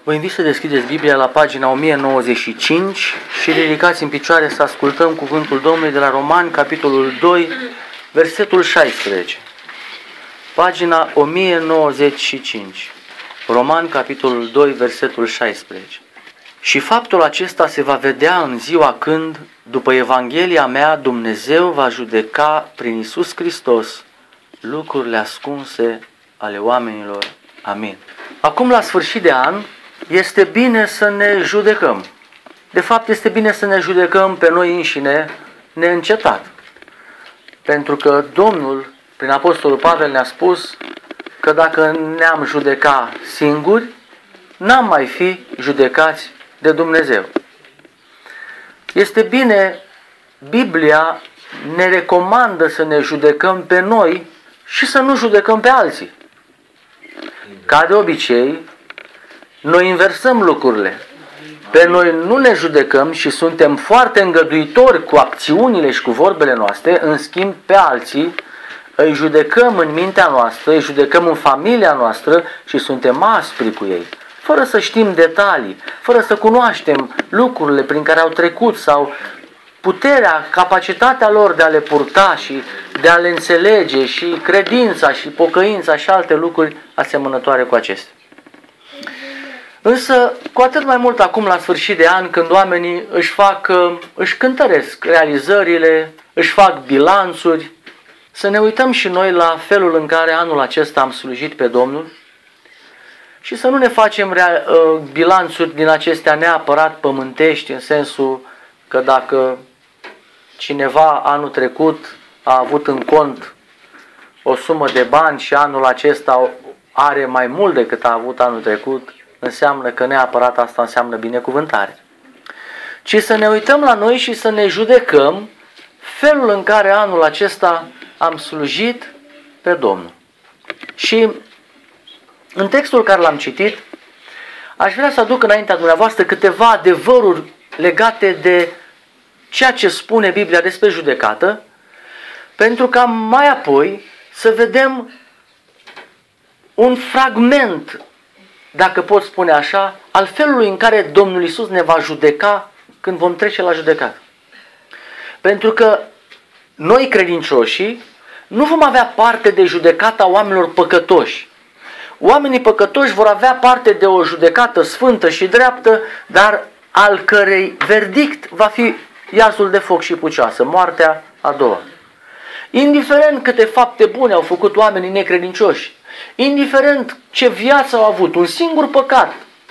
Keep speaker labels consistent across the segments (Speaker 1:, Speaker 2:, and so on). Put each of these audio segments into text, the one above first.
Speaker 1: Vă invit să deschideți Biblia la pagina 1095 și ridicați în picioare să ascultăm cuvântul Domnului de la Romani, capitolul 2, versetul 16. Pagina 1095. Romani, capitolul 2, versetul 16. Și faptul acesta se va vedea în ziua când, după Evanghelia mea, Dumnezeu va judeca prin Iisus Hristos lucrurile ascunse ale oamenilor. Amin. Acum, la sfârșit de an, este bine să ne judecăm. De fapt, este bine să ne judecăm pe noi înșine neîncetat. Pentru că Domnul, prin Apostolul Pavel, ne-a spus că dacă ne-am judeca singuri, n-am mai fi judecați de Dumnezeu. Este bine, Biblia ne recomandă să ne judecăm pe noi și să nu judecăm pe alții. Ca de obicei, noi inversăm lucrurile. Pe noi nu ne judecăm și suntem foarte îngăduitori cu acțiunile și cu vorbele noastre, în schimb pe alții îi judecăm în mintea noastră, îi judecăm în familia noastră și suntem aspri cu ei, fără să știm detalii, fără să cunoaștem lucrurile prin care au trecut sau puterea, capacitatea lor de a le purta și de a le înțelege și credința și pocăința și alte lucruri asemănătoare cu acestea. Însă, cu atât mai mult acum la sfârșit de an, când oamenii își cântăresc realizările, își fac bilanțuri, să ne uităm și noi la felul în care anul acesta am slujit pe Domnul și să nu ne facem bilanțuri din acestea neapărat pământești, în sensul că dacă cineva anul trecut a avut în cont o sumă de bani și anul acesta are mai mult decât a avut anul trecut, înseamnă că neapărat asta înseamnă binecuvântare. Ci să ne uităm la noi și să ne judecăm felul în care anul acesta am slujit pe Domnul. Și în textul care l-am citit, aș vrea să aduc înaintea dumneavoastră câteva adevăruri legate de ceea ce spune Biblia despre judecată, pentru ca mai apoi să vedem un fragment, dacă pot spune așa, al felului în care Domnul Iisus ne va judeca când vom trece la judecată. Pentru că noi credincioșii nu vom avea parte de judecata oamenilor păcătoși. Oamenii păcătoși vor avea parte de o judecată sfântă și dreaptă, dar al cărei verdict va fi iazul de foc și pucioasă, moartea a doua. Indiferent câte fapte bune au făcut oamenii necredincioși, indiferent ce viață au avut, un singur păcat,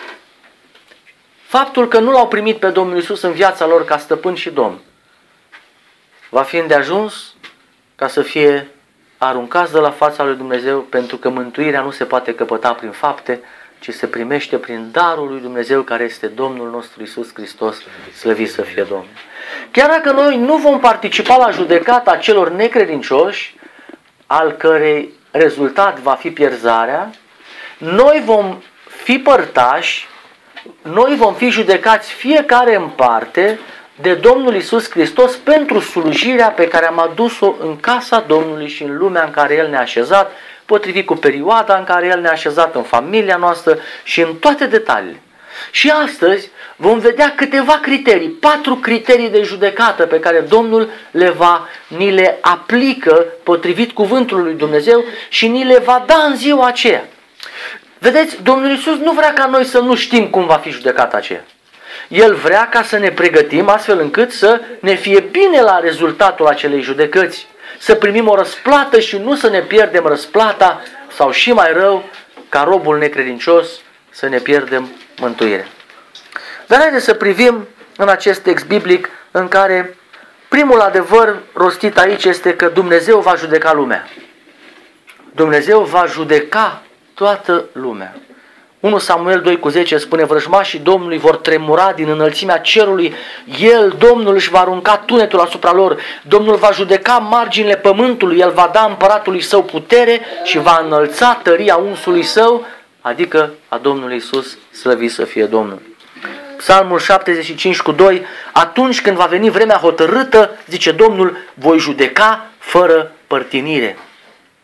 Speaker 1: faptul că nu l-au primit pe Domnul Iisus în viața lor ca stăpân și domn, va fi îndeajuns ca să fie aruncați de la fața lui Dumnezeu, pentru că mântuirea nu se poate căpăta prin fapte, ci se primește prin darul lui Dumnezeu, care este Domnul nostru Iisus Hristos, slăvit să fie Domnul. Chiar dacă noi nu vom participa la judecata celor necredincioși, al cărei rezultat va fi pierzarea, noi vom fi părtași, noi vom fi judecați fiecare în parte de Domnul Iisus Hristos pentru slujirea pe care am adus-o în casa Domnului și în lumea în care El ne-a așezat, potrivit cu perioada în care El ne-a așezat, în familia noastră și în toate detaliile. Și astăzi vom vedea câteva criterii, 4 criterii de judecată pe care Domnul ni le aplică potrivit cuvântului lui Dumnezeu și ni le va da în ziua aceea. Vedeți, Domnul Iisus nu vrea ca noi să nu știm cum va fi judecata aceea. El vrea ca să ne pregătim astfel încât să ne fie bine la rezultatul acelei judecăți, să primim o răsplată și nu să ne pierdem răsplata sau și mai rău, ca robul necredincios, să ne pierdem mântuirea. Dar haideți să privim în acest text biblic în care primul adevăr rostit aici este că Dumnezeu va judeca lumea. Dumnezeu va judeca toată lumea. 1 Samuel 2,10 spune: vrăjmașii Domnului vor tremura din înălțimea cerului, El, Domnul, își va arunca tunetul asupra lor, Domnul va judeca marginile pământului, El va da împăratului Său putere și va înălța tăria unsului Său, adică a Domnului Iisus, slăvit să fie Domnul. Psalmul 75,2: atunci când va veni vremea hotărâtă, zice Domnul, voi judeca fără părtinire.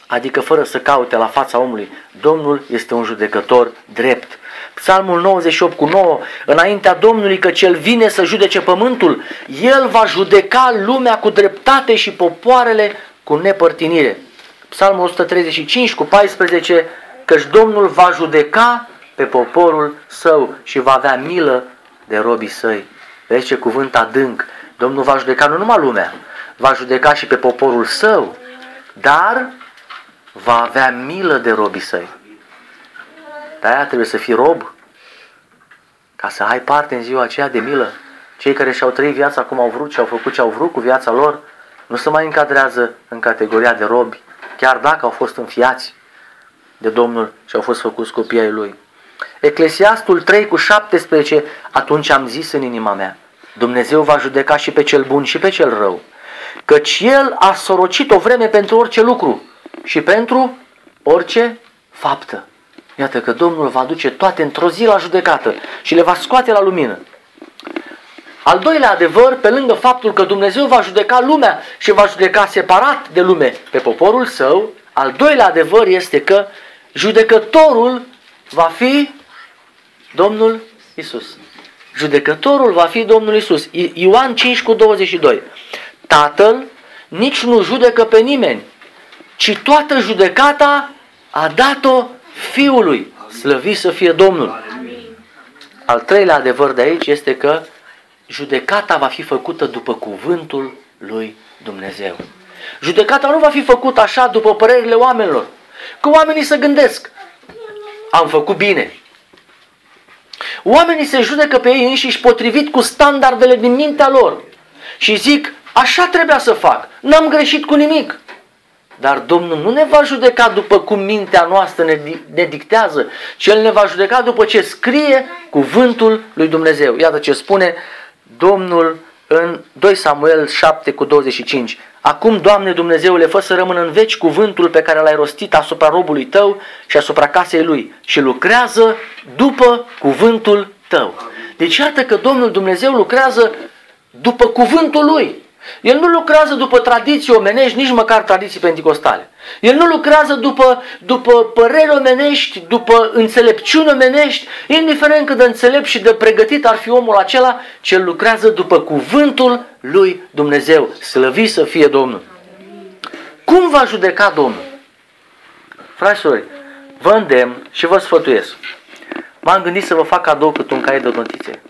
Speaker 1: adică fără să caute la fața omului. Domnul este un judecător drept. Psalmul 98:9, înaintea Domnului că cel vine să judece pământul, El va judeca lumea cu dreptate și popoarele cu nepărtinire. Psalmul 135:14, căci Domnul va judeca pe poporul său și va avea milă de robii săi. Vezi ce cuvânt adânc. Domnul va judeca nu numai lumea, va judeca și pe poporul său, dar va avea milă de robii săi. De-aia trebuie să fii rob, ca să ai parte în ziua aceea de milă. Cei care și-au trăit viața cum au vrut și au făcut ce au vrut cu viața lor, nu se mai încadrează în categoria de robi, chiar dacă au fost înfiați de Domnul și au fost făcuți copii ai Lui. Eclesiastul 3:17, atunci am zis în inima mea, Dumnezeu va judeca și pe cel bun și pe cel rău, căci El a sorocit o vreme pentru orice lucru și pentru orice faptă. Iată că Domnul va duce toate într-o zi la judecată și le va scoate la lumină. Al doilea adevăr, pe lângă faptul că Dumnezeu va judeca lumea și va judeca separat de lume pe poporul său, al doilea adevăr este că judecătorul va fi Domnul Isus. Judecătorul va fi Domnul Isus. Ioan 5:22. Tatăl nici nu judecă pe nimeni, ci toată judecata a dat-o Fiului. Slăvit să fie Domnul. Al treilea adevăr de aici este că judecata va fi făcută după cuvântul lui Dumnezeu. Judecata nu va fi făcută așa după părerile oamenilor. Că oamenii se gândesc, am făcut bine. Oamenii se judecă pe ei înșiși potrivit cu standardele din mintea lor. Și zic, așa trebuia să fac, n-am greșit cu nimic. Dar Domnul nu ne va judeca după cum mintea noastră ne dictează, ci El ne va judeca după ce scrie cuvântul lui Dumnezeu. Iată ce spune Domnul în 2 Samuel 7:25. Acum, Doamne Dumnezeule, fă să rămână în veci cuvântul pe care l-ai rostit asupra robului Tău și asupra casei lui și lucrează după cuvântul Tău. Deci iată că Domnul Dumnezeu lucrează după cuvântul Lui. El nu lucrează după tradiții omenești, nici măcar tradiții penticostale. El nu lucrează după păreri omenești, după înțelepciuni omenești, indiferent cât de înțelept și de pregătit ar fi omul acela, ci el lucrează după cuvântul lui Dumnezeu. Slăvit să fie Domnul. Cum va judeca Domnul? Fraților, vă îndemn și vă sfătuiesc. M-am gândit să vă fac cadou cât un caiet de notițe.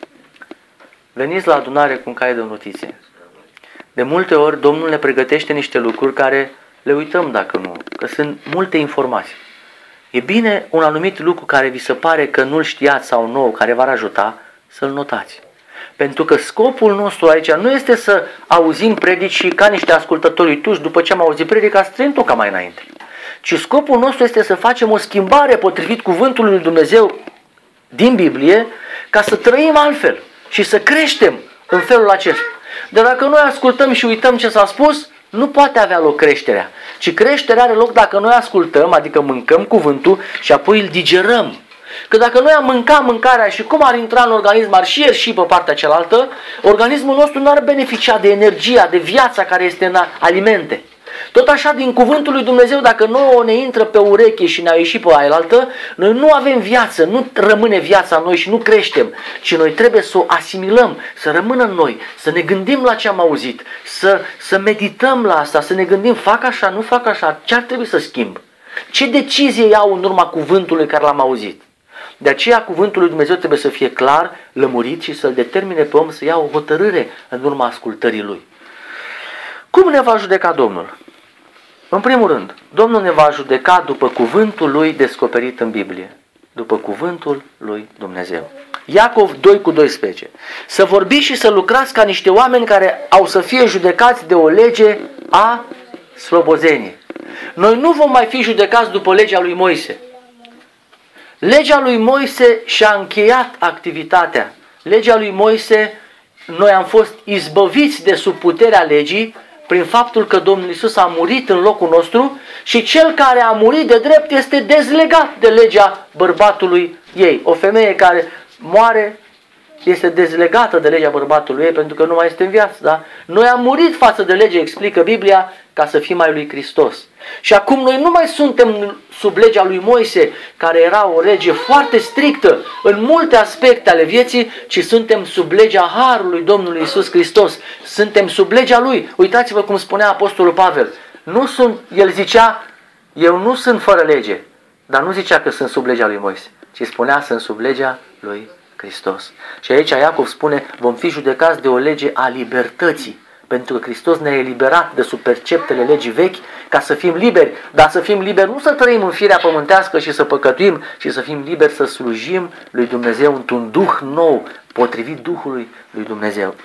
Speaker 1: Veniți la adunare cu un caiet de notițe. De multe ori Domnul ne pregătește niște lucruri care le uităm dacă nu, că sunt multe informații. E bine un anumit lucru care vi se pare că nu-l știați sau nou, care v-ar ajuta, să-l notați. Pentru că scopul nostru aici nu este să auzim predici și ca niște ascultători uituși, după ce am auzit predica, să trăim tot ca mai înainte. Ci scopul nostru este să facem o schimbare potrivit cuvântului lui Dumnezeu din Biblie, ca să trăim altfel și să creștem în felul acesta. Dar dacă noi ascultăm și uităm ce s-a spus, nu poate avea loc creșterea. Ci creșterea are loc dacă noi ascultăm, adică mâncăm cuvântul și apoi îl digerăm. Că dacă noi am mâncat mâncarea și cum ar intra în organism, ar și ieși pe partea cealaltă, organismul nostru nu ar beneficia de energia, de viața care este în alimente. Tot așa, din cuvântul lui Dumnezeu, dacă nouă ne intră pe ureche și ne-a ieșit pe ailaltă, noi nu avem viață, nu rămâne viața în noi și nu creștem, ci noi trebuie să o asimilăm, să rămână în noi, să ne gândim la ce am auzit, să medităm la asta, să ne gândim, fac așa, nu fac așa, ce ar trebui să schimb? Ce decizie iau în urma cuvântului care l-am auzit? De aceea cuvântul lui Dumnezeu trebuie să fie clar, lămurit și să-l determine pe om să ia o hotărâre în urma ascultării lui. Cum ne va judeca Domnul? În primul rând, Domnul ne va judeca după cuvântul lui descoperit în Biblie. După cuvântul lui Dumnezeu. Iacov 2:12. Să vorbiți și să lucrați ca niște oameni care au să fie judecați de o lege a slobozeniei. Noi nu vom mai fi judecați după legea lui Moise. Legea lui Moise și-a încheiat activitatea. Legea lui Moise, noi am fost izbăviți de sub puterea legii prin faptul că Domnul Iisus a murit în locul nostru și cel care a murit de drept este dezlegat de legea bărbatului ei. O femeie care moare este dezlegată de legea bărbatului ei pentru că nu mai este în viață. Da? Noi am murit față de lege, explică Biblia, ca să fim ai lui Hristos. Și acum noi nu mai suntem sub legea lui Moise, care era o lege foarte strictă în multe aspecte ale vieții, ci suntem sub legea harului Domnului Iisus Hristos. Suntem sub legea lui. Uitați-vă cum spunea Apostolul Pavel. El zicea, eu nu sunt fără lege, dar nu zicea că sunt sub legea lui Moise, ci spunea, sunt sub legea lui Hristos. Și aici Iacov spune, vom fi judecați de o lege a libertății, pentru că Hristos ne-a eliberat de sub perceptele legii vechi ca să fim liberi, dar să fim liberi nu să trăim în firea pământească și să păcătuim, ci să fim liberi să slujim lui Dumnezeu într-un duh nou, potrivit Duhului lui Dumnezeu.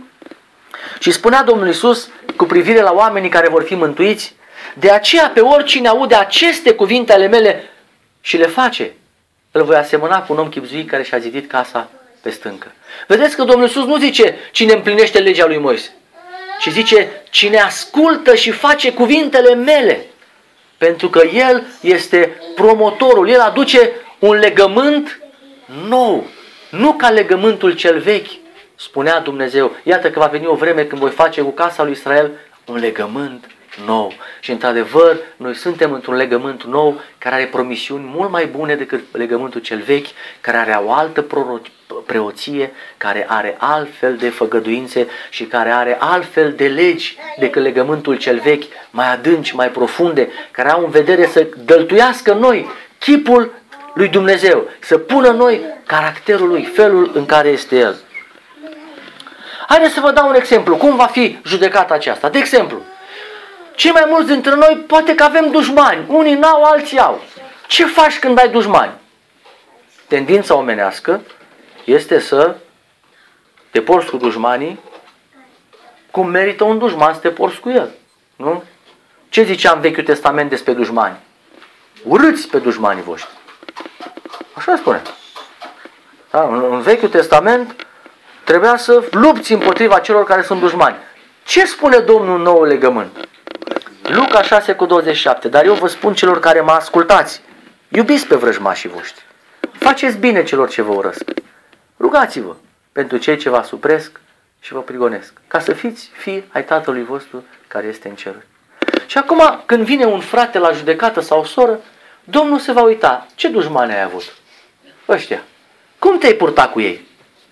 Speaker 1: Și spunea Domnul Iisus cu privire la oamenii care vor fi mântuiți, de aceea pe oricine aude aceste cuvinte ale mele și le face, îl voi asemăna cu un om chibzuit care și-a zidit casa pe stâncă. Vedeți că Domnul Iisus nu zice cine împlinește legea lui Moise, ci zice cine ascultă și face cuvintele mele. Pentru că El este promotorul, El aduce un legământ nou, nu ca legământul cel vechi, spunea Dumnezeu. Iată că va veni o vreme când voi face cu casa lui Israel un legământ nou. Și într-adevăr, noi suntem într-un legământ nou care are promisiuni mult mai bune decât legământul cel vechi, care are o altă preoție, care are altfel de făgăduințe și care are altfel de legi decât legământul cel vechi, mai adânci, mai profunde, care au în vedere să dăltuiască noi chipul lui Dumnezeu, să pună noi caracterul lui, felul în care este El. Haideți să vă dau un exemplu. Cum va fi judecata aceasta? De exemplu, cei mai mulți dintre noi poate că avem dușmani. Unii n-au, alții au. Ce faci când ai dușmani? Tendința omenească este să te porți cu dușmanii cum merită un dușman să te porți cu el. Nu? Ce zicea în Vechiul Testament despre dușmani? Urâți pe dușmanii voștri. Așa spune. Da? În Vechiul Testament trebuia să lupți împotriva celor care sunt dușmani. Ce spune Domnul în Noul Legământ? Luca 6:27. Dar eu vă spun celor care mă ascultați, iubiți pe vrăjmașii voștri. Faceți bine celor ce vă urăsc. Rugați-vă pentru cei ce vă supresc și vă prigonesc, ca să fiți fii ai Tatălui vostru care este în ceruri. Și acum, când vine un frate la judecată sau o soră, Domnul se va uita. Ce dușmani ai avut? Ăștia. Cum te-ai purtat cu ei?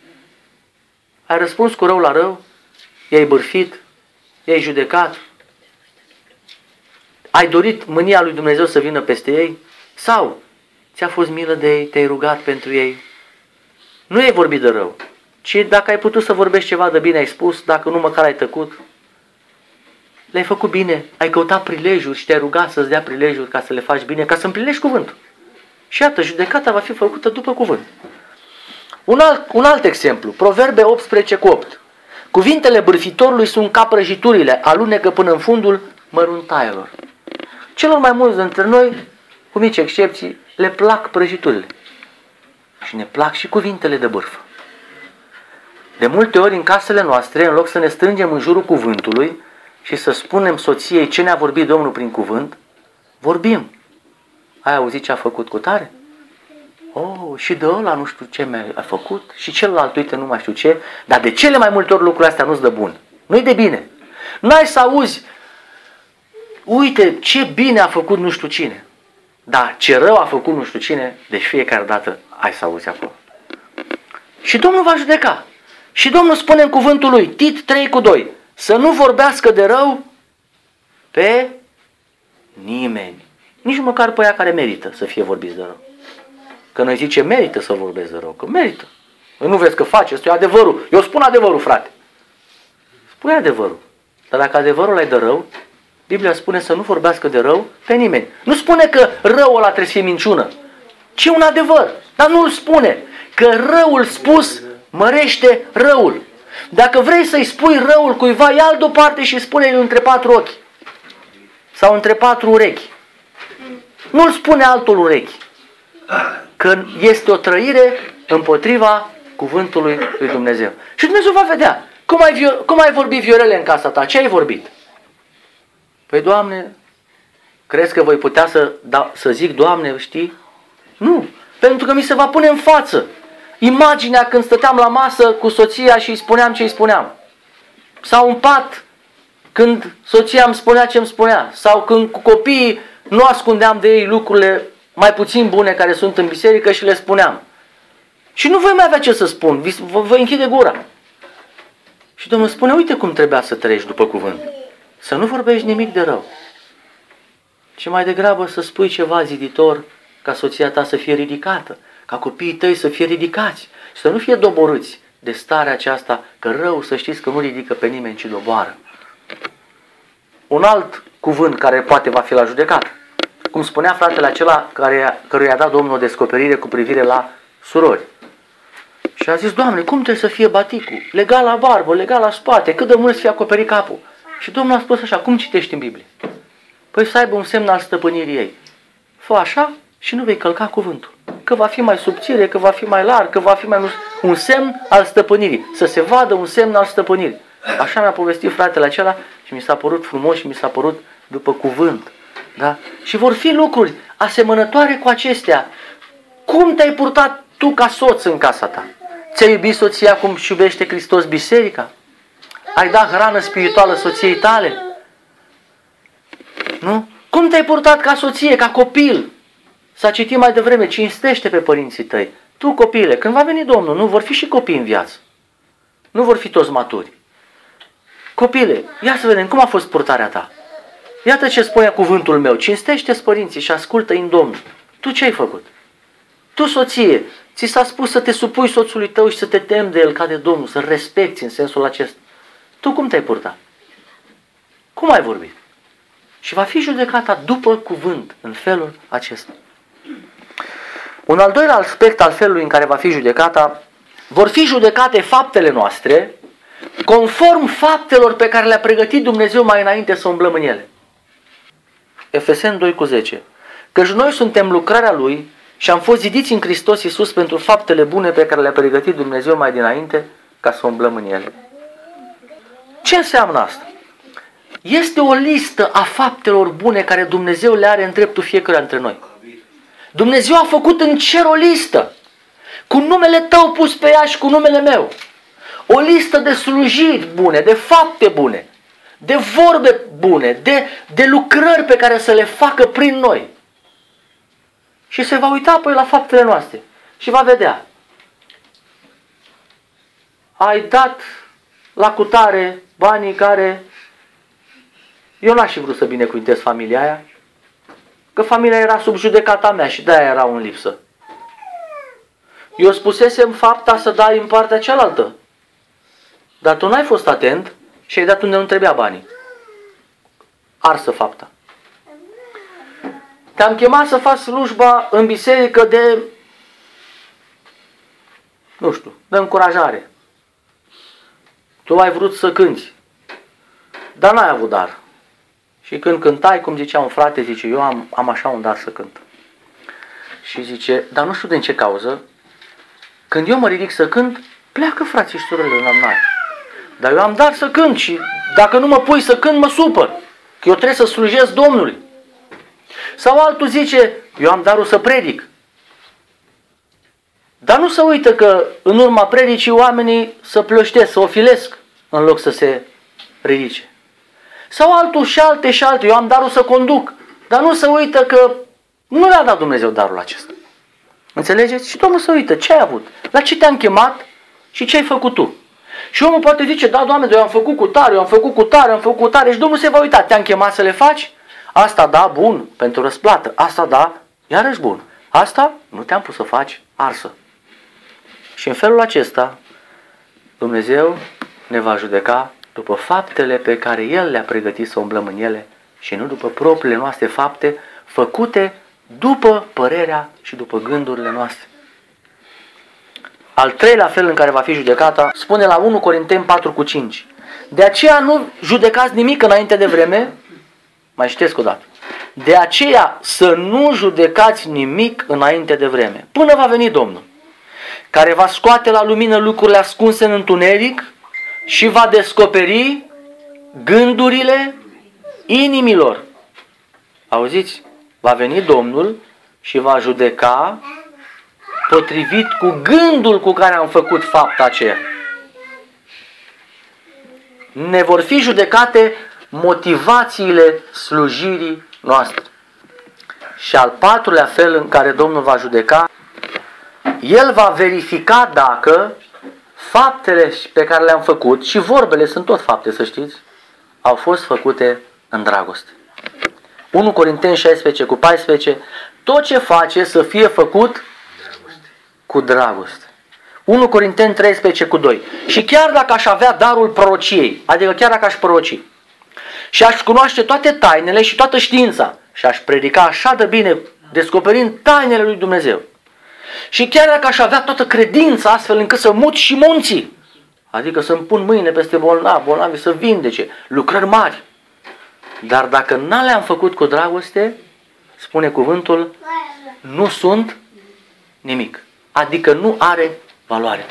Speaker 1: Ai răspuns cu rău la rău? I-ai bârfit? I-ai judecat? Ai dorit mânia lui Dumnezeu să vină peste ei? Sau ți-a fost milă de ei, te-ai rugat pentru ei? Nu ai vorbit de rău, ci dacă ai putut să vorbești ceva de bine, ai spus, dacă nu măcar ai tăcut. Le-ai făcut bine, ai căutat prilejuri și te-ai rugat să-ți dea prilejuri ca să le faci bine, ca să împlinești cuvântul. Și iată, judecata va fi făcută după cuvânt. Un alt exemplu, Proverbe 18:8. Cuvintele bârfitorului sunt ca prăjiturile, alunecă până în fundul măruntaielor. Celor mai mulți dintre noi, cu mici excepții, le plac prăjiturile. Și ne plac și cuvintele de bârfă. De multe ori în casele noastre, în loc să ne strângem în jurul cuvântului și să spunem soției ce ne-a vorbit Domnul prin cuvânt, vorbim. Ai auzit ce a făcut cu tare? Oh, și de ăla nu știu ce mi-a făcut și celălalt, uite, nu mai știu ce, dar de cele mai multe ori lucrurile astea nu-ți dă bun. Nu-i de bine. N-ai să auzi, uite ce bine a făcut nu știu cine. Dar ce rău a făcut nu știu cine, deci fiecare dată ai să auzi acolo. Și Domnul va judeca. Și Domnul spune în cuvântul lui, Tit 3:2, să nu vorbească de rău pe nimeni. Nici măcar pe aia care merită să fie vorbiți de rău. Că noi zicem merită să vorbesc de rău, că merită. Nu vezi că face, ăsta e adevărul. Eu spun adevărul, frate. Spune adevărul. Dar dacă adevărul ai de rău, Biblia spune să nu vorbească de rău pe nimeni. Nu spune că răul ăla trebuie să fie minciună, ci un adevăr. Dar nu îl spune. Că răul spus mărește răul. Dacă vrei să-i spui răul cuiva, ia-l deoparte și spune-i între 4 ochi. Sau între 4 urechi. Nu-l spune altul urechi. Că este o trăire împotriva cuvântului lui Dumnezeu. Și Dumnezeu va vedea. Cum ai vorbit, Viorele, în casa ta? Ce ai vorbit? Păi, Doamne, crezi că voi putea să zic, Doamne, știi? Nu. Pentru că mi se va pune în față imaginea când stăteam la masă cu soția și îi spuneam ce îi spuneam. Sau în pat când soția îmi spunea ce îmi spunea, sau când cu copiii nu ascundeam de ei lucrurile mai puțin bune care sunt în biserică și le spuneam. Și nu voi mai avea ce să spun, vă închide gura. Și Domnul spune, uite cum trebuia să trăiești după cuvânt. Să nu vorbești nimic de rău, ci mai degrabă să spui ceva ziditor ca soția ta să fie ridicată, ca copiii tăi să fie ridicați și să nu fie doborâți de starea aceasta, că rău, să știți că nu ridică pe nimeni, ci doboară. Un alt cuvânt care poate va fi la judecată. Cum spunea fratele acela căruia a dat Domnul o descoperire cu privire la surori. Și a zis, Doamne, cum trebuie să fie baticul? Legat la barbă, legat la spate, cât de mult să fie acoperit capul. Și Domnul a spus așa, cum citești în Biblie? Păi să aibă un semn al stăpânirii ei. Fă așa și nu vei călca cuvântul. Că va fi mai subțire, că va fi mai larg, că va fi mai un semn al stăpânirii. Să se vadă un semn al stăpânirii. Așa mi-a povestit fratele acela și mi s-a părut frumos și mi s-a părut după cuvânt. Da? Și vor fi lucruri asemănătoare cu acestea. Cum te-ai purtat tu ca soț în casa ta? Ți-ai iubit soția cum își iubește Hristos biserica? Ai dat hrană spirituală soției tale? Nu? Cum te-ai purtat ca soție, ca copil? S-a citit mai devreme, cinstește pe părinții tăi. Tu, copile, când va veni Domnul, nu vor fi și copii în viață. Nu vor fi toți maturi. Copile, ia să vedem cum a fost purtarea ta. Iată ce spunea cuvântul meu. Cinstește-ți părinții și ascultă-i în Domnul. Tu ce ai făcut? Tu, soție, ți s-a spus să te supui soțului tău și să te temi de el ca de Domnul, să-l respecti în sensul acesta. Tu cum te-ai purtat? Cum ai vorbit? Și va fi judecata după cuvânt, în felul acesta. Un al doilea aspect al felului în care va fi judecata, vor fi judecate faptele noastre, conform faptelor pe care le-a pregătit Dumnezeu mai înainte să umblăm în ele. Efeseni 2:10. Căci noi suntem lucrarea Lui și am fost zidiți în Hristos Iisus pentru faptele bune pe care le-a pregătit Dumnezeu mai dinainte ca să umblăm în ele. Ce înseamnă asta? Este o listă a faptelor bune care Dumnezeu le are în dreptul fiecăruia dintre noi. Dumnezeu a făcut în cer o listă cu numele tău pus pe ea și cu numele meu. O listă de slujiri bune, de fapte bune, de vorbe bune, de lucrări pe care să le facă prin noi. Și se va uita apoi la faptele noastre și va vedea. Ai dat la cutare banii care... Eu n-aș fi vrut să binecuvintez familia aia, că familia era sub judecata mea și de-aia era în lipsă. Eu spusesem fapta să dai în partea cealaltă, dar tu n-ai fost atent și ai dat unde nu trebuia banii. Arsă fapta. Te-am chemat să faci slujba în biserică de, nu știu, de încurajare. Tu ai vrut să cânti, dar n-ai avut dar. Și când cântai, cum zicea un frate, zice, eu am așa un dar să cânt. Și zice, dar nu știu din ce cauză, când eu mă ridic să cânt, pleacă frații și surorile în amnare. Dar eu am dar să cânt și dacă nu mă pui să cânt, mă supăr. Că eu trebuie să slujesc Domnului. Sau altul zice, eu am darul să predic. Dar nu se uită că în urma predicii oamenii să plăștesc, să o filesc, în loc să se ridice. Sau altul și alte, eu am darul să conduc. Dar nu se uită că nu le-a dat Dumnezeu darul acesta. Înțelegeți? Și Domnul se uită, ce ai avut? La ce te-am chemat și ce ai făcut tu? Și omul poate zice, da, Doamne, eu am făcut cu tare, eu am făcut cu tare, am făcut cu tare. Și Domnul se va uita, te-am chemat să le faci? Asta da, bun, pentru răsplată. Asta da, iarăși bun. Asta nu te-am pus să faci, arsă. Și în felul acesta, Dumnezeu ne va judeca după faptele pe care El le-a pregătit să umblăm în ele și nu după propriile noastre fapte făcute după părerea și după gândurile noastre. Al treilea fel în care va fi judecata, spune la 1 Corinteni 4:5. De aceea nu judecați nimic înainte de vreme, mai citesc o dată. De aceea să nu judecați nimic înainte de vreme, până va veni Domnul, care va scoate la lumină lucrurile ascunse în întuneric și va descoperi gândurile inimilor. Auziți? Va veni Domnul și va judeca potrivit cu gândul cu care am făcut fapta aceea. Ne vor fi judecate motivațiile slujirii noastre. Și al patrulea fel în care Domnul va judeca, El va verifica dacă faptele pe care le-am făcut, și vorbele sunt tot fapte, să știți, au fost făcute în dragoste. 1 Corinteni 16:14, tot ce face să fie făcut cu dragoste. 1 Corinteni 13:2, și chiar dacă aș avea darul prorociei, adică chiar dacă aș proroci, și aș cunoaște toate tainele și toată știința, și aș predica așa de bine, descoperind tainele lui Dumnezeu, și chiar dacă aș avea toată credința astfel încât să mut și munții, adică să-mi pun mâine peste bolnavi să vindece, lucrări mari, dar dacă n le-am făcut cu dragoste, spune cuvântul, nu sunt nimic. Adică nu are valoare.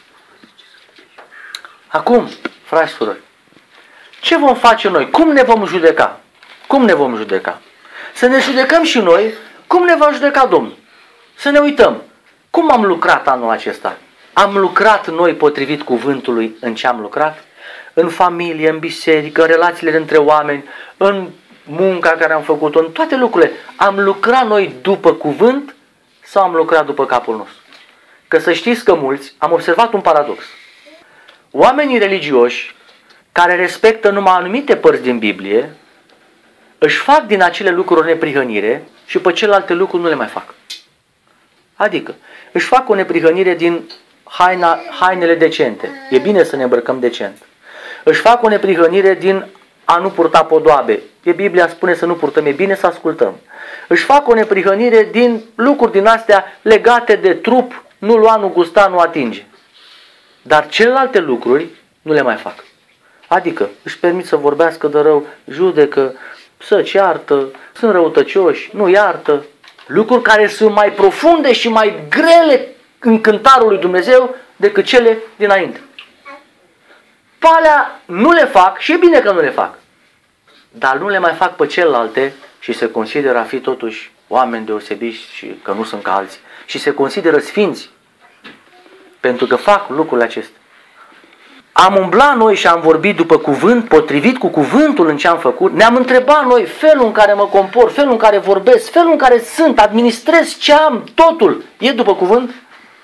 Speaker 1: Acum, frați și surori, ce vom face noi? Cum ne vom judeca? Cum ne vom judeca? Să ne judecăm și noi cum ne va judeca Domnul. Să ne uităm. Cum am lucrat anul acesta? Am lucrat noi potrivit cuvântului în ce am lucrat? În familie, în biserică, în relațiile între oameni, în munca care am făcut-o, în toate lucrurile. Am lucrat noi după cuvânt sau am lucrat după capul nostru? Că să știți că mulți, am observat un paradox. Oamenii religioși care respectă numai anumite părți din Biblie, își fac din acele lucruri o neprihănire și pe celelalte lucruri nu le mai fac. Adică, își fac o neprihănire din hainele decente. E bine să ne îmbrăcăm decent. Își fac o neprihănire din a nu purta podoabe. Biblia spune să nu purtăm, e bine să ascultăm. Își fac o neprihănire din lucruri din astea legate de trup, nu lua, nu gusta, nu atinge. Dar celelalte lucruri nu le mai fac. Adică își permit să vorbească de rău, judecă, să ceartă, sunt răutăcioși, nu iartă. Lucruri care sunt mai profunde și mai grele în cântarul lui Dumnezeu decât cele dinainte. Pe alea nu le fac și e bine că nu le fac. Dar nu le mai fac pe celelalte și se consideră a fi totuși oameni deosebiți și că nu sunt ca alții. Și se consideră sfinți pentru că fac lucrurile acestea. Am umblat noi și am vorbit după cuvânt, potrivit cu cuvântul în ce am făcut. Ne-am întrebat noi felul în care mă comport, felul în care vorbesc, felul în care sunt, administrez ce am, totul. E după cuvânt?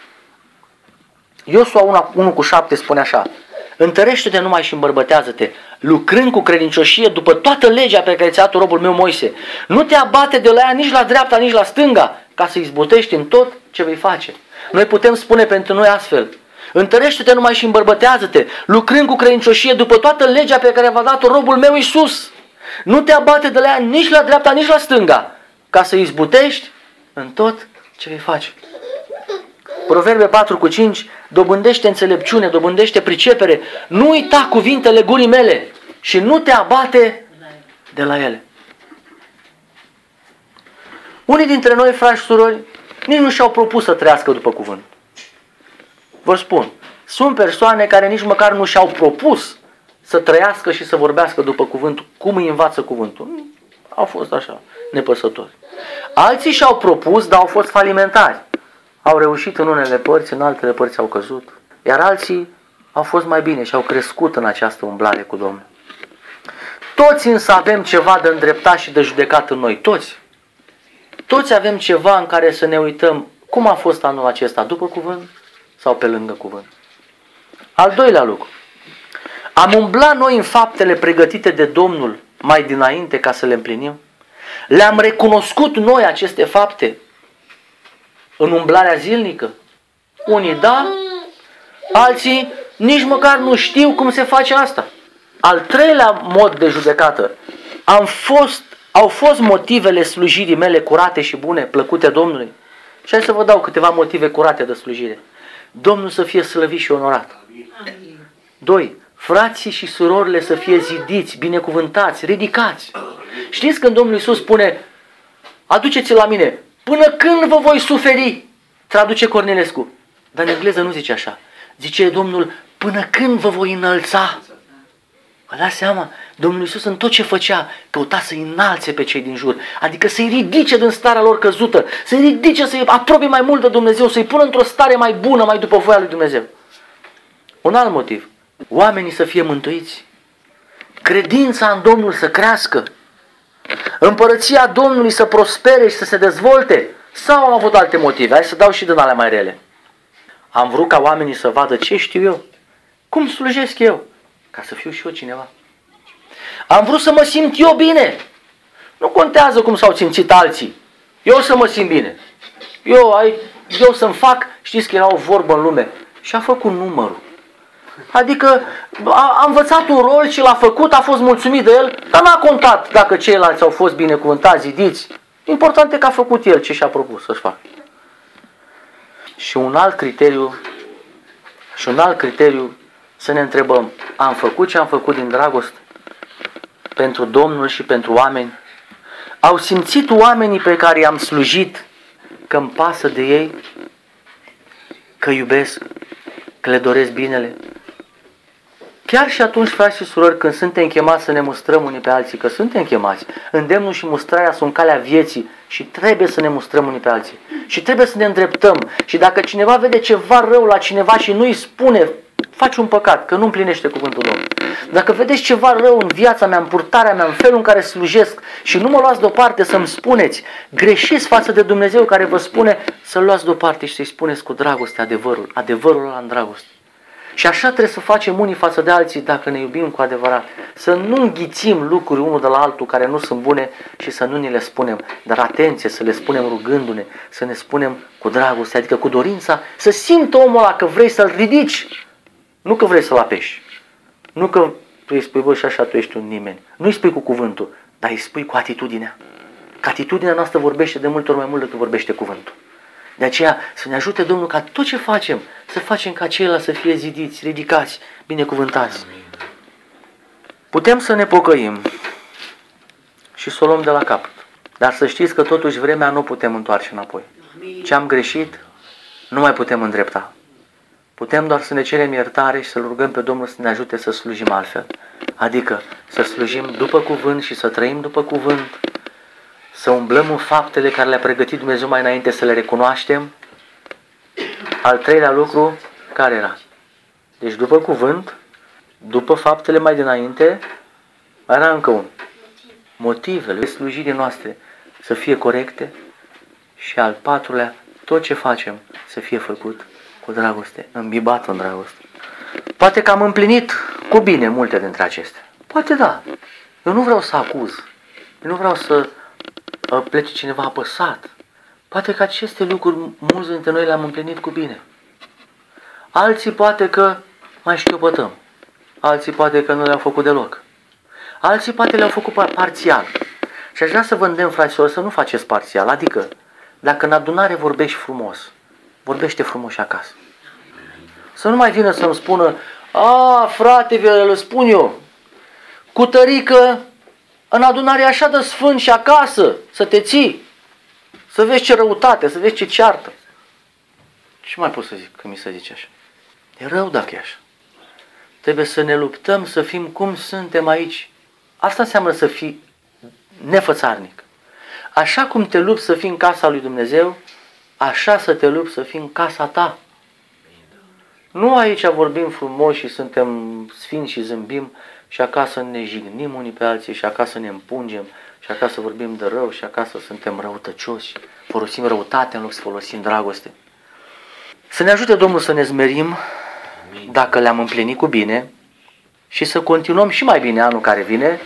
Speaker 1: Iosua 1:7 spune așa: întărește-te numai și îmbărbătează-te, lucrând cu credincioșie după toată legea pe care ți-a dat robul meu Moise. Nu te abate de la ea nici la dreapta, nici la stânga, ca să izbutești în tot ce vei face. Noi putem spune pentru noi astfel: întărește-te numai și îmbărbătează-te, lucrând cu credincioșie după toată legea pe care v-a dat-o robul meu Iisus. Nu te abate de la ea nici la dreapta, nici la stânga, ca să izbutești în tot ce vei face. Proverbe 4:5, dobândește înțelepciune, dobândește pricepere, nu uita cuvintele gurii mele și nu te abate de la ele. Unii dintre noi, frați și surori, nici nu și-au propus să trăiască după cuvânt. Vă spun, sunt persoane care nici măcar nu și-au propus să trăiască și să vorbească după cuvânt, cum îi învață cuvântul. Au fost așa, nepăsători. Alții și-au propus, dar au fost falimentari. Au reușit în unele părți, în altele părți au căzut. Iar alții au fost mai bine și au crescut în această umblare cu Domnul. Toți însă avem ceva de îndreptat și de judecat în noi. Toți. Toți avem ceva în care să ne uităm cum a fost anul acesta, după cuvânt sau pe lângă cuvânt. Al doilea lucru. Am umblat noi în faptele pregătite de Domnul mai dinainte ca să le împlinim? Le-am recunoscut noi aceste fapte în umblarea zilnică? Unii da, alții nici măcar nu știu cum se face asta. Al treilea mod de judecată. Au fost motivele slujirii mele curate și bune, plăcute Domnului? Și hai să vă dau câteva motive curate de slujire. Domnul să fie slăvit și onorat. 2. Frații și surorile să fie zidiți, binecuvântați, ridicați. Știți când Domnul Iisus spune: aduceți-l la mine, până când vă voi suferi? Traduce Cornilescu. Dar în engleză nu zice așa. Zice Domnul: până când vă voi înălța? Vă dați seama? Domnul Iisus în tot ce făcea căuta să-i înalțe pe cei din jur. Adică să-i ridice din starea lor căzută, să-i ridice, să-i apropie mai mult de Dumnezeu, să-i pună într-o stare mai bună, mai după voia lui Dumnezeu. Un alt motiv. Oamenii să fie mântuiți. credința în Domnul să crească, împărăția Domnului să prospere și să se dezvolte, sau am avut alte motive? Hai să dau și din alea mai rele. Am vrut ca oamenii să vadă ce știu eu, cum slujesc eu, ca să fiu și eu cineva. Am vrut să mă simt eu bine. Nu contează cum s-au simțit alții. Eu să mă simt bine. Eu să-mi fac, știți că era o vorbă în lume, și a făcut numărul. Adică a învățat un rol și l-a făcut, a fost mulțumit de el, dar n-a contat dacă ceilalți au fost binecuvântați, zidiți. Important e că a făcut el ce și-a propus să-și facă. Și un alt criteriu să ne întrebăm, am făcut ce am făcut din dragoste pentru Domnul și pentru oameni? Au simțit oamenii pe care i-am slujit că îmi pasă de ei, că iubesc, că le doresc binele? Chiar și atunci, frați și surori, când suntem chemați să ne mustrăm unii pe alții, că suntem chemați, îndemnul și mustrarea sunt calea vieții și trebuie să ne mustrăm unii pe alții. Și trebuie să ne îndreptăm. Și dacă cineva vede ceva rău la cineva și nu îi spune, faci un păcat, că nu împlinește cuvântul Domnului. Dacă vedeți ceva rău în viața mea, în purtarea mea, în felul în care slujesc și nu mă luați deoparte să-mi spuneți, greșiți față de Dumnezeu care vă spune să-L luați deoparte și să-i spuneți cu dragoste adevărul ăla în dragoste. Și așa trebuie să facem unii față de alții dacă ne iubim cu adevărat. Să nu înghițim lucruri unul de la altul care nu sunt bune și să nu ni le spunem. Dar atenție, să le spunem rugându-ne, să ne spunem cu dragoste, adică cu dorința, să simtă omul ăla că vrei să-l ridici, nu că vrei să-l apeși. Nu că tu îi spui, bă, și așa tu ești un nimeni. Nu îi spui cu cuvântul, dar îi spui cu atitudinea. Că atitudinea noastră vorbește de multe ori mai mult decât vorbește cuvântul. De aceea să ne ajute Domnul ca tot ce facem, să facem ca ceilalți să fie zidiți, ridicați, binecuvântați. Putem să ne pocăim și să o luăm de la capăt. Dar să știți că totuși vremea nu putem întoarce înapoi. Ce am greșit, nu mai putem îndrepta. Putem doar să ne cerem iertare și să-L rugăm pe Domnul să ne ajute să slujim altfel. Adică să slujim după cuvânt și să trăim după cuvânt, să umblăm în faptele care le-a pregătit Dumnezeu mai înainte, să le recunoaștem. Al treilea lucru, care era? Deci după cuvânt, după faptele mai dinainte, mai era încă unul. Motivele slujirii noastre să fie corecte și al patrulea, tot ce facem să fie făcut cu dragoste, îmbibat în dragoste. Poate că am împlinit cu bine multe dintre acestea. Poate da. Eu nu vreau să acuz. Eu nu vreau să plece cineva apăsat. Poate că aceste lucruri mulți dintre noi le-am împlinit cu bine. Alții poate că mai șchiopătăm. Alții poate că nu le-au făcut deloc. Alții poate le-au făcut parțial. Și aș vrea să vă îndemn, fraților, să nu faceți parțial. Adică, dacă în adunare vorbești frumos, vorbește frumos și acasă. Să nu mai vină să-mi spună, frate, le spun eu, cu tărică, în adunare e așa de sfânt și acasă, să te ții, să vezi ce răutate, să vezi ce ceartă. Ce mai pot să zic, că mi se zice așa? E rău dacă e așa. Trebuie să ne luptăm să fim cum suntem aici. Asta înseamnă să fii nefățarnic. Așa cum te lupți să fii în casa lui Dumnezeu, așa să te lupți să fii în casa ta. Nu aici vorbim frumos și suntem sfinți și zâmbim și acasă ne jignim unii pe alții și acasă ne împungem și acasă vorbim de rău și acasă suntem răutăcioși, folosim răutate în loc să folosim dragoste. Să ne ajute Domnul să ne zmerim dacă le-am împlinit cu bine și să continuăm și mai bine anul care vine,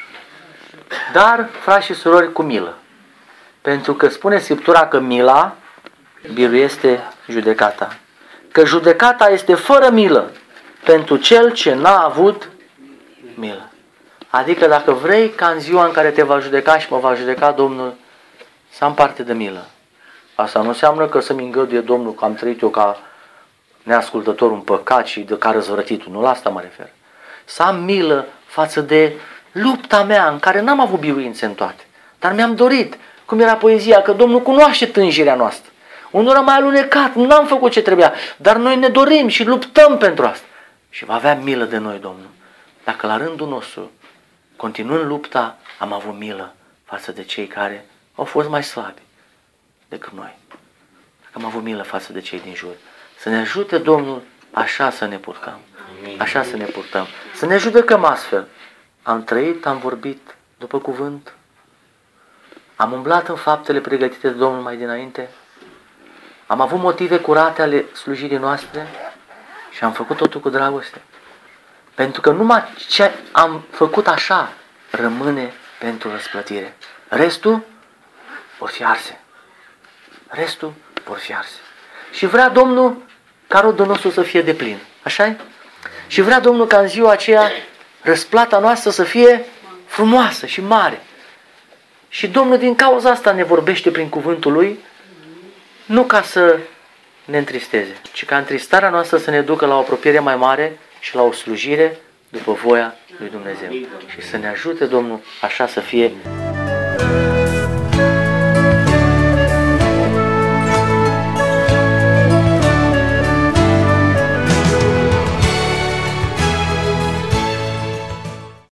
Speaker 1: dar, frați și surori, cu milă. Pentru că spune Scriptura că mila biruiește judecata. Că judecata este fără milă pentru cel ce n-a avut milă. Adică dacă vrei ca în ziua în care te va judeca și mă va judeca Domnul, să am parte de milă. Asta nu înseamnă că să-mi îngăduie Domnul că am trăit eu ca neascultător un păcat și de care răzvrătitul. Nu la asta mă refer. Să am milă față de lupta mea în care n-am avut biruințe în toate. Dar mi-am dorit, cum era poezia, că Domnul cunoaște tânjirea noastră. Unul a mai alunecat, n-am făcut ce trebuia, dar noi ne dorim și luptăm pentru asta. Și va avea milă de noi, Domnul. Dacă la rândul nostru, continuând lupta, am avut milă față de cei care au fost mai slabi decât noi. Dacă am avut milă față de cei din jur. Să ne ajute Domnul așa să ne purtăm. Așa să ne purtăm. Să ne judecăm astfel. Am trăit, am vorbit după cuvânt, am umblat în faptele pregătite de Domnul mai dinainte, am avut motive curate ale slujirii noastre și am făcut totul cu dragoste. Pentru că numai ce am făcut așa rămâne pentru răsplătire. Restul vor fi arse. Restul vor fi arse. Și vrea Domnul ca rodul nostru să fie deplin. Așa-i? Și vrea Domnul ca în ziua aceea răsplata noastră să fie frumoasă și mare. Și Domnul din cauza asta ne vorbește prin cuvântul Lui, nu ca să ne întristeze, ci ca întristarea noastră să ne ducă la o apropiere mai mare și la o slujire după voia lui Dumnezeu. Și să ne ajute Domnul așa să fie.